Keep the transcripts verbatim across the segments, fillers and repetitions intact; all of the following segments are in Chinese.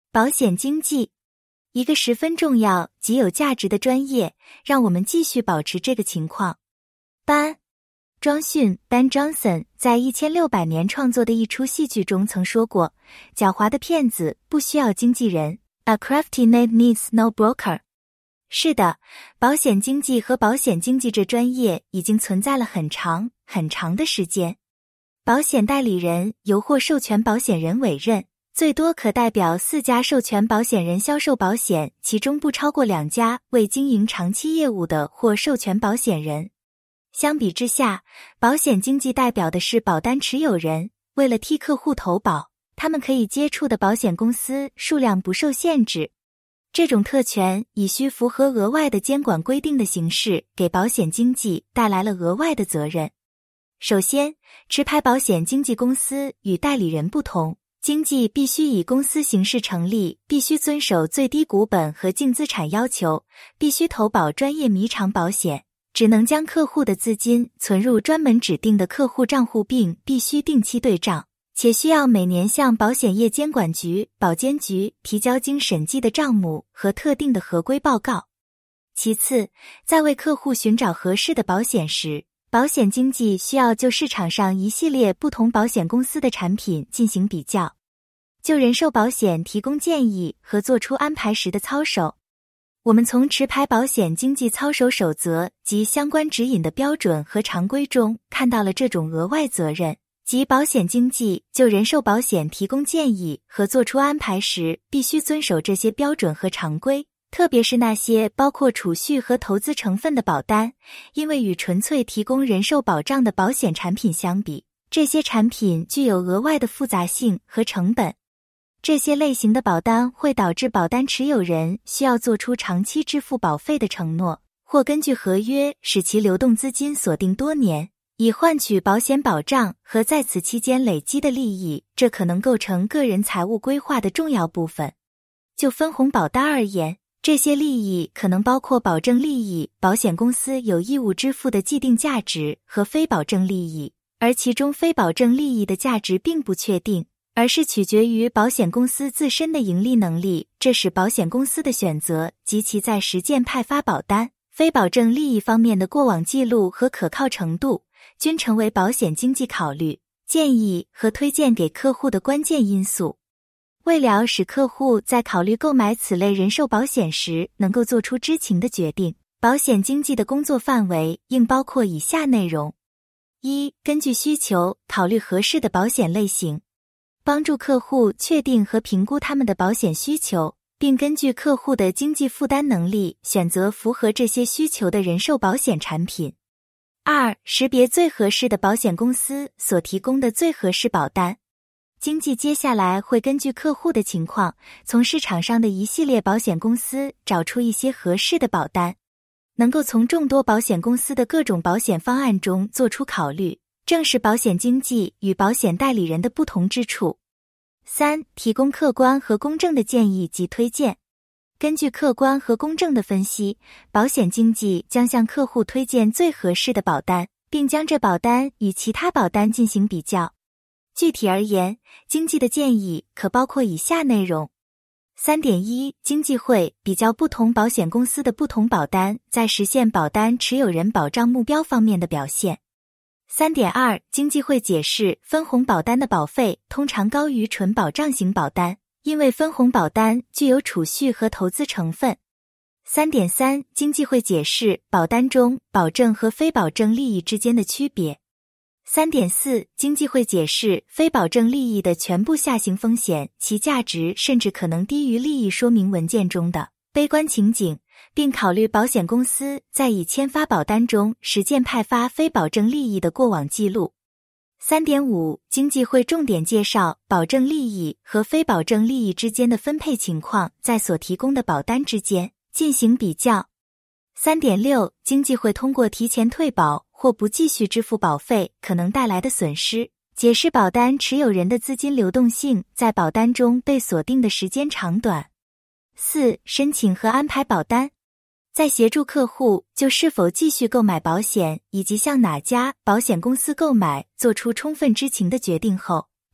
保险经纪，一个十分重要、极有价值的专业，让我们继续保持这个情况。班·庄逊 Ben Johnson 在一千六百年创作的一出戏剧中曾说过，狡猾的骗子不需要经纪人 ，A crafty knave needs no broker。是的，保险经纪和保险经纪这专业已经存在了很长很长的时间。保险代理人由或授权保险人委任，最多可代表四家授权保险人销售保险，其中不超过两家为经营长期业务的或授权保险人。相比之下，保险经纪代表的是保单持有人，为了替客户投保，他们可以接触的保险公司数量不受限制。这种特权以需符合额外的监管规定的形式，给保险经纪带来了额外的责任。首先，持牌保险经纪公司与代理人不同，经纪必须以公司形式成立，必须遵守最低股本和净资产要求，必须投保专业弥偿保险，只能将客户的资金存入专门指定的客户账户，并必须定期对账，且需要每年向保险业监管局、保监局提交经审计的账目和特定的合规报告。其次，在为客户寻找合适的保险时，保险经纪需要就市场上一系列不同保险公司的产品进行比较，就人寿保险提供建议和做出安排时的操守。我们从持牌保险经纪操守守则及相关指引的标准和常规中看到了这种额外责任，即保险经纪就人寿保险提供建议和做出安排时必须遵守这些标准和常规，特别是那些包括储蓄和投资成分的保单，因为与纯粹提供人寿保障的保险产品相比，这些产品具有额外的复杂性和成本。这些类型的保单会导致保单持有人需要做出长期支付保费的承诺，或根据合约使其流动资金锁定多年，以换取保险保障和在此期间累积的利益，这可能构成个人财务规划的重要部分。就分红保单而言，这些利益可能包括保证利益，保险公司有义务支付的既定价值和非保证利益，而其中非保证利益的价值并不确定，而是取决于保险公司自身的盈利能力，这使保险公司的选择及其在实践派发保单、非保证利益方面的过往记录和可靠程度，均成为保险经纪考虑、建议和推荐给客户的关键因素。为了使客户在考虑购买此类人寿保险时能够做出知情的决定，保险经纪的工作范围应包括以下内容：一、根据需求考虑合适的保险类型，帮助客户确定和评估他们的保险需求，并根据客户的经济负担能力选择符合这些需求的人寿保险产品。二、识别最合适的保险公司所提供的最合适保单。经纪接下来会根据客户的情况，从市场上的一系列保险公司找出一些合适的保单，能够从众多保险公司的各种保险方案中做出考虑，正是保险经纪与保险代理人的不同之处。三、提供客观和公正的建议及推荐。根据客观和公正的分析，保险经纪将向客户推荐最合适的保单，并将这保单与其他保单进行比较。具体而言，经纪的建议可包括以下内容。三点一 经纪会比较不同保险公司的不同保单在实现保单持有人保障目标方面的表现。三点二 经纪会解释分红保单的保费通常高于纯保障型保单，因为分红保单具有储蓄和投资成分。三点三 经纪会解释保单中保证和非保证利益之间的区别。三点四 经纪会解释非保证利益的全部下行风险，其价值甚至可能低于利益说明文件中的悲观情景，并考虑保险公司在已签发保单中实践派发非保证利益的过往记录。三点五 经纪会重点介绍保证利益和非保证利益之间的分配情况，在所提供的保单之间进行比较。三点六 经纪会通过提前退保或不继续支付保费可能带来的损失，解释保单持有人的资金流动性在保单中被锁定的时间长短。四、申请和安排保单。在协助客户就是否继续购买保险以及向哪家保险公司购买做出充分知情的决定后，保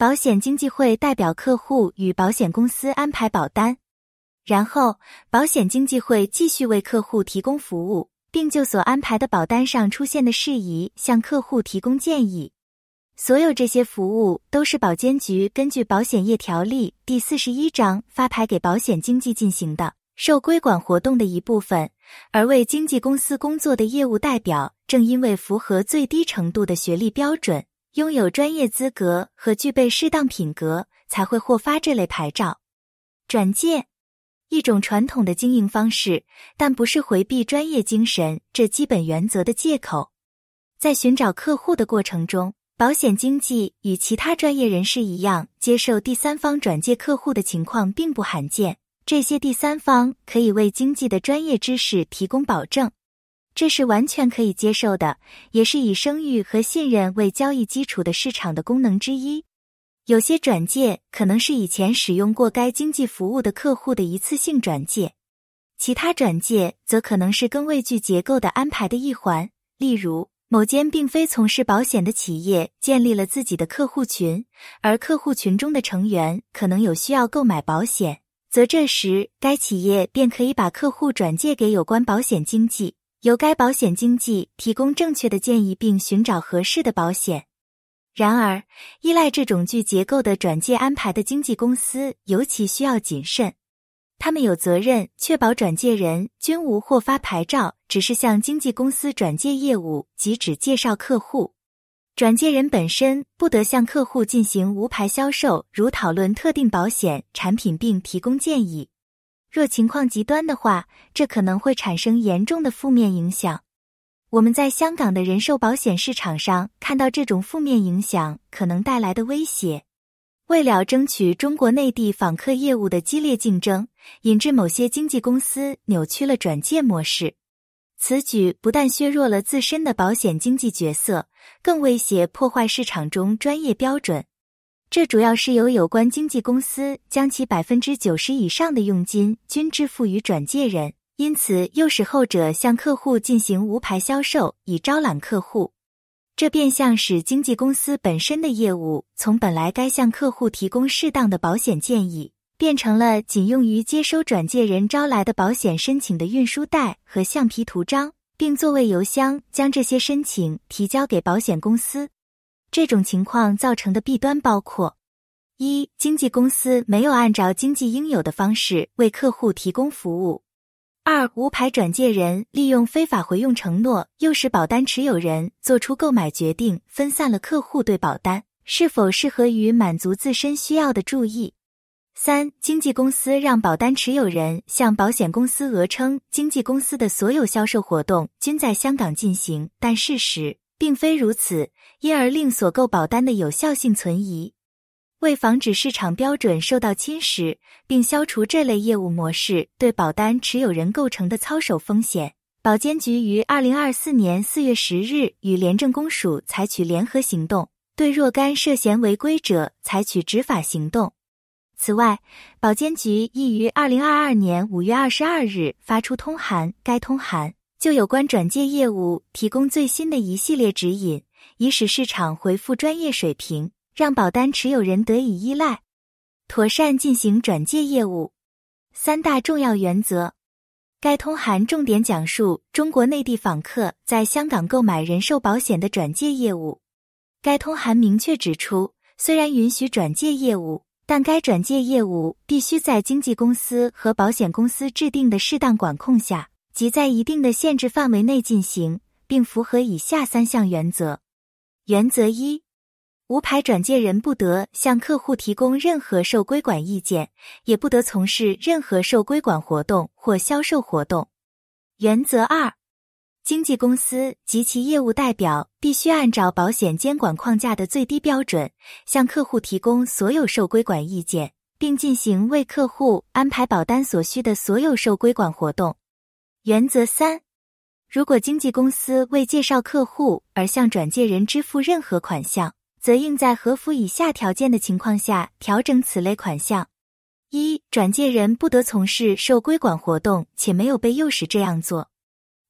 保险经纪会代表客户与保险公司安排保单，然后保险经纪会继续为客户提供服务，并就所安排的保单上出现的事宜向客户提供建议。所有这些服务都是保监局根据保险业条例第四十一章发牌给保险经纪进行的受规管活动的一部分，而为经纪公司工作的业务代表正因为符合最低程度的学历标准，拥有专业资格和具备适当品格，才会获发这类牌照。转介，一种传统的经营方式，但不是回避专业精神这基本原则的借口。在寻找客户的过程中，保险经纪与其他专业人士一样，接受第三方转介客户的情况并不罕见。这些第三方可以为经纪的专业知识提供保证，这是完全可以接受的，也是以声誉和信任为交易基础的市场的功能之一。有些转介可能是以前使用过该经纪服务的客户的一次性转介，其他转介则可能是更位具结构的安排的一环，例如某间并非从事保险的企业建立了自己的客户群，而客户群中的成员可能有需要购买保险，则这时该企业便可以把客户转介给有关保险经纪，由该保险经纪提供正确的建议并寻找合适的保险。然而，依赖这种具结构的转介安排的经纪公司尤其需要谨慎。他们有责任确保转介人均无获发牌照，只是向经纪公司转介业务及只介绍客户。转介人本身不得向客户进行无牌销售，如讨论特定保险产品并提供建议。若情况极端的话，这可能会产生严重的负面影响。我们在香港的人寿保险市场上看到这种负面影响可能带来的威胁。为了争取中国内地访客业务的激烈竞争，引致某些经纪公司扭曲了转介模式。此举不但削弱了自身的保险经纪角色，更威胁破坏市场中专业标准。这主要是由有关经纪公司将其 百分之九十 以上的佣金均支付于转介人，因此诱使后者向客户进行无牌销售以招揽客户。这变相使经纪公司本身的业务从本来该向客户提供适当的保险建议，变成了仅用于接收转介人招来的保险申请的运输带和橡皮图章，并作为邮箱将这些申请提交给保险公司。这种情况造成的弊端包括：一、经纪公司没有按照经纪应有的方式为客户提供服务；二、无牌转介人利用非法回用承诺，诱使保单持有人做出购买决定，分散了客户对保单是否适合于满足自身需要的注意；三、经纪公司让保单持有人向保险公司讹称经纪公司的所有销售活动均在香港进行，但事实并非如此，因而令所购保单的有效性存疑。为防止市场标准受到侵蚀，并消除这类业务模式对保单持有人构成的操守风险，保监局于二零二四年四月十日与廉政公署采取联合行动，对若干涉嫌违规者采取执法行动。此外，保监局亦于二零二二年五月二十二日发出通函，该通函就有关转介业务提供最新的一系列指引，以使市场恢复专业水平，让保单持有人得以依赖，妥善进行转介业务。三大重要原则。该通函重点讲述中国内地访客在香港购买人寿保险的转介业务。该通函明确指出，虽然允许转介业务，但该转介业务必须在经纪公司和保险公司制定的适当管控下，即在一定的限制范围内进行，并符合以下三项原则。原则一，无牌转介人不得向客户提供任何受规管意见，也不得从事任何受规管活动或销售活动。原则二，经纪公司及其业务代表必须按照保险监管框架的最低标准，向客户提供所有受规管意见，并进行为客户安排保单所需的所有受规管活动。原则三，如果经纪公司为介绍客户而向转介人支付任何款项，则应在合符以下条件的情况下调整此类款项。一、转介人不得从事受规管活动且没有被诱使这样做。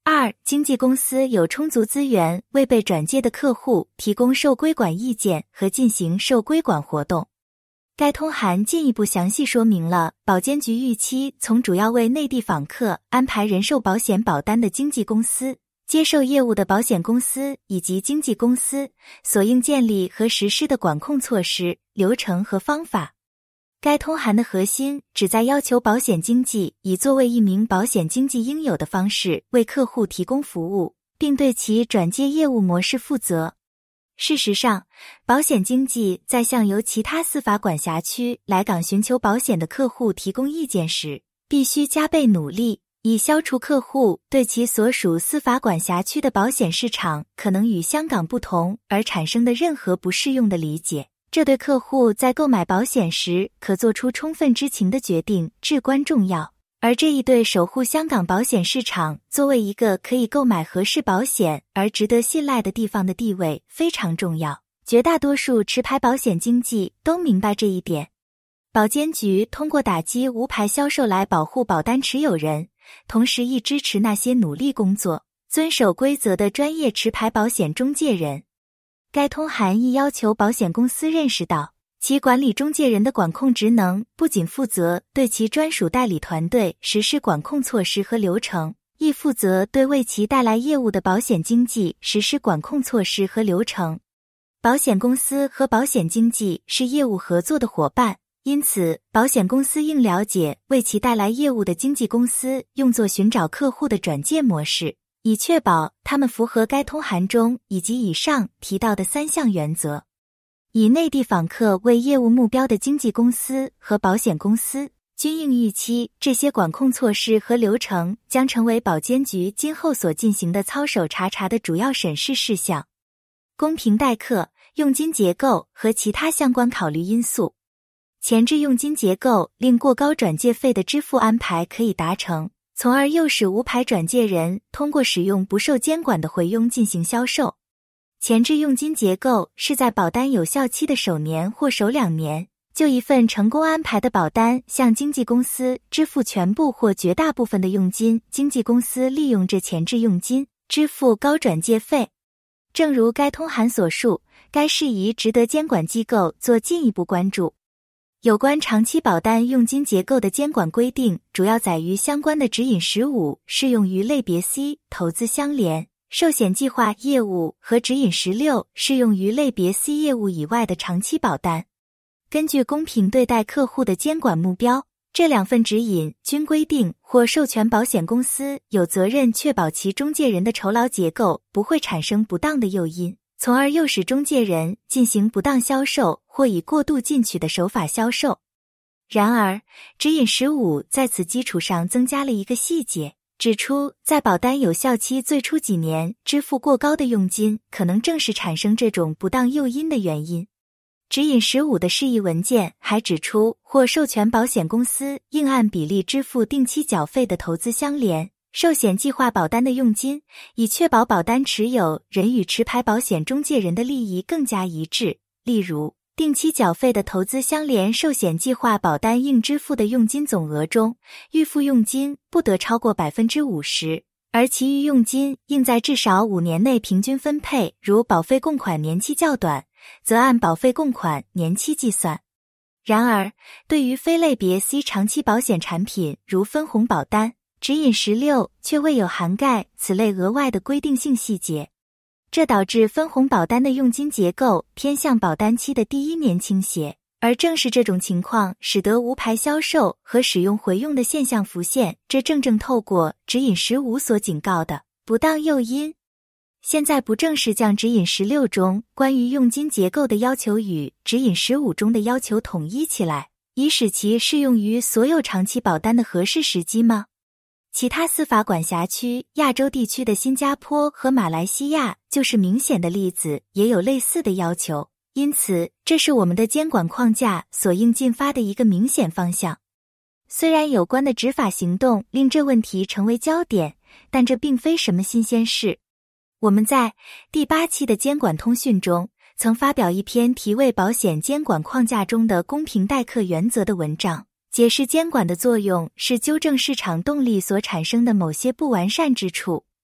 二、经纪公司有充足资源为被转介的客户提供受规管意见和进行受规管活动。该通函进一步详细说明了保监局预期从主要为内地访客安排人寿保险保单的经纪公司、接受业务的保险公司以及经纪公司所应建立和实施的管控措施、流程和方法。该通函的核心旨在要求保险经纪以作为一名保险经纪应有的方式为客户提供服务，并对其转介业务模式负责。事实上，保险经纪在向由其他司法管辖区来港寻求保险的客户提供意见时，必须加倍努力，以消除客户对其所属司法管辖区的保险市场可能与香港不同而产生的任何不适用的理解。这对客户在购买保险时可做出充分知情的决定至关重要。而这一对守护香港保险市场作为一个可以购买合适保险而值得信赖的地方的地位非常重要。绝大多数持牌保险经纪都明白这一点。保监局通过打击无牌销售来保护保单持有人，同时亦支持那些努力工作、遵守规则的专业持牌保险中介人。该通函亦要求保险公司认识到，其管理中介人的管控职能不仅负责对其专属代理团队实施管控措施和流程，亦负责对为其带来业务的保险经纪实施管控措施和流程。保险公司和保险经纪是业务合作的伙伴，因此保险公司应了解为其带来业务的经纪公司用作寻找客户的转介模式，以确保他们符合该通函中以及以上提到的三项原则。以内地访客为业务目标的经纪公司和保险公司均应预期这些管控措施和流程将成为保监局今后所进行的操守查查的主要审视事项。公平待客、佣金结构和其他相关考虑因素。前置佣金结构令过高转介费的支付安排可以达成，从而诱使无牌转介人通过使用不受监管的回佣进行销售。前置佣金结构是在保单有效期的首年或首两年，就一份成功安排的保单向经纪公司支付全部或绝大部分的佣金，经纪公司利用这前置佣金支付高转介费。正如该通函所述，该事宜值得监管机构做进一步关注。有关长期保单佣金结构的监管规定主要载于相关的指引十五，适用于类别 C 投资相连、寿险计划业务和指引十六，适用于类别 C 业务以外的长期保单。根据公平对待客户的监管目标，这两份指引均规定或授权保险公司有责任确保其中介人的酬劳结构不会产生不当的诱因，从而诱使中介人进行不当销售或以过度进取的手法销售。然而，指引十五在此基础上增加了一个细节，指出在保单有效期最初几年支付过高的佣金，可能正是产生这种不当诱因的原因。指引十五的释义文件还指出，或授权保险公司应按比例支付定期缴费的投资相连、寿险计划保单的佣金，以确保保单持有人与持牌保险中介人的利益更加一致。例如，定期缴费的投资相连寿险计划保单应支付的佣金总额中，预付佣金不得超过 百分之五十， 而其余佣金应在至少五年内平均分配。如保费供款年期较短，则按保费供款年期计算。然而，对于非类别 C 长期保险产品，如分红保单，指引十六却未有涵盖此类额外的规定性细节，这导致分红保单的佣金结构偏向保单期的第一年倾斜，而正是这种情况使得无牌销售和使用回佣的现象浮现，这正正透过指引十五所警告的不当诱因。现在不正是将指引十六中关于佣金结构的要求与指引十五中的要求统一起来，以使其适用于所有长期保单的合适时机吗？其他司法管辖区、亚洲地区的新加坡和马来西亚就是明显的例子，也有类似的要求。因此，这是我们的监管框架所应进发的一个明显方向。虽然有关的执法行动令这问题成为焦点，但这并非什么新鲜事。我们在第八期的监管通讯中，曾发表一篇题为《保险监管框架中的公平待客原则》的文章，解释监管的作用是纠正市场动力所产生的某些不完善之处，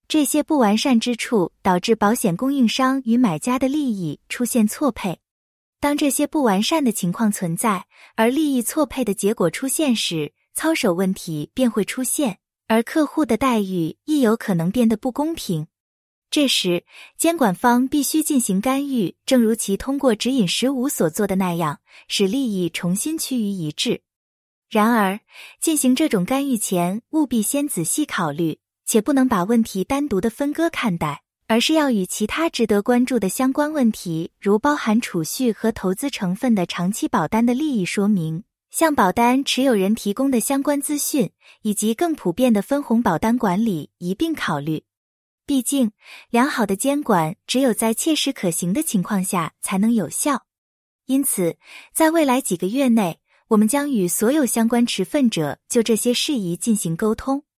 这些不完善之处导致保险供应商与买家的利益出现错配。当这些不完善的情况存在，而利益错配的结果出现时，操守问题便会出现，而客户的待遇亦有可能变得不公平。这时，监管方必须进行干预，正如其通过指引十五所做的那样，使利益重新趋于一致。然而，进行这种干预前，务必先仔细考虑，且不能把问题单独的分割看待，而是要与其他值得关注的相关问题，如包含储蓄和投资成分的长期保单的利益说明，向保单持有人提供的相关资讯，以及更普遍的分红保单管理一并考虑。毕竟，良好的监管只有在切实可行的情况下才能有效。因此，在未来几个月内，我们将与所有相关持份者就这些事宜进行沟通，